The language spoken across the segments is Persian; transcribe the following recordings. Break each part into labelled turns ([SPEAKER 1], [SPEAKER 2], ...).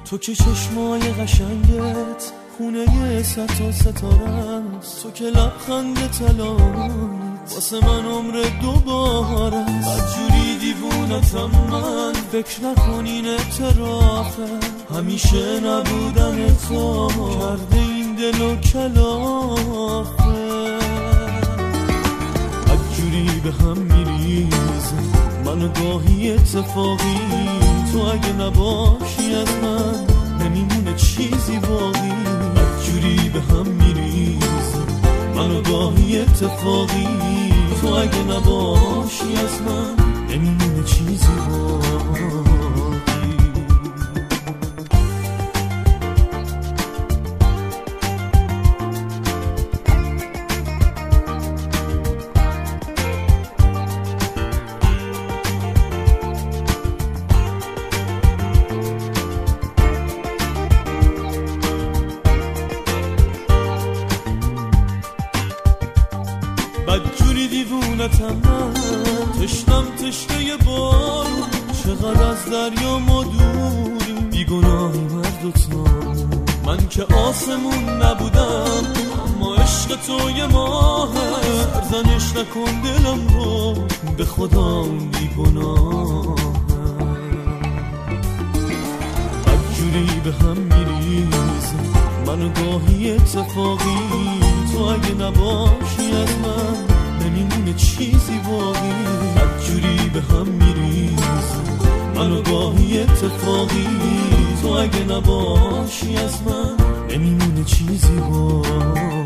[SPEAKER 1] تو که چشمای قشنگت خونه صد تا ستاره‌ست، تو که لبخند طلایی واسه من عمر دوباره. بدجوری دیوونتم من، فکر نکنین اعترافه، همیشه نبودن تو کرده این دل و کلافه. بدجوری به هم میریزه من گاهی اتفاقی، تو اگه نباشی از من نمیمونه چیزی باقی. بدجوری به هم میریزه من گاهی اتفاقی، تو اگه نباشی از من نمیمونه چیزی باقی. بدجوری دیوونتم من، تشنم تشنه بارون، چقدر از دریا ما دوریم، بیگناهی مرد و تامون. من که آسمون نبودم اما عشق تو یه ماهه، سرزنش نکن دلم رو، به خدا اون بیگناهه. بدجوری به هم میریزه من گاهی اتفاقی، تو اگه نباشی از من نمیمونه چیزی باقی. بدجوری به هم میریزه من گاهی اتفاقی، تو اگه نباشی از من نمیمونه چیزی باقی.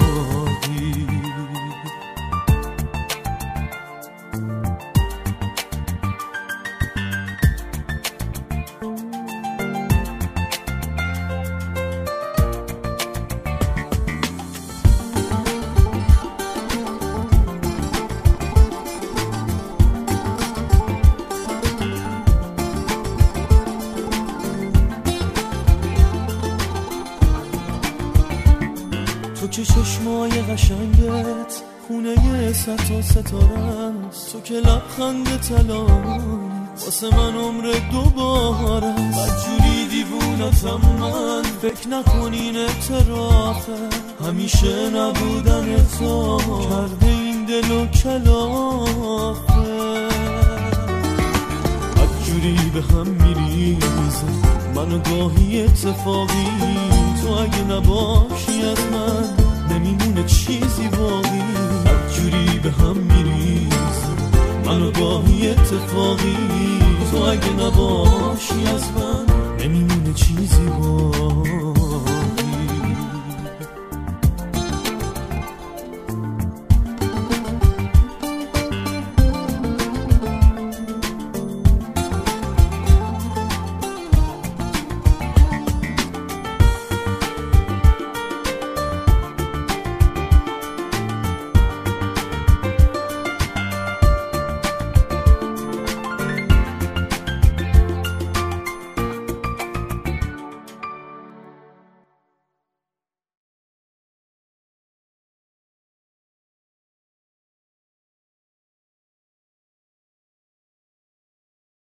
[SPEAKER 1] تو که چشمای قشنگت خونه صد تا ستاره‌ست، تو که لبخند طلایی واسه من عمر دوباره. بدجوری دیوونتم من، فکر نکنین اعترافه، همیشه نبودن تو کرده این دل و کلافه. بدجوری به هم میریزه من گاهی اتفاقی، تو اگه نباشی از من نمیمونه چیزی باقی. بدجوری به هم میریزه من گاهی اتفاقی، تو اگه نباشی از من نمیمونه چیزی باقی.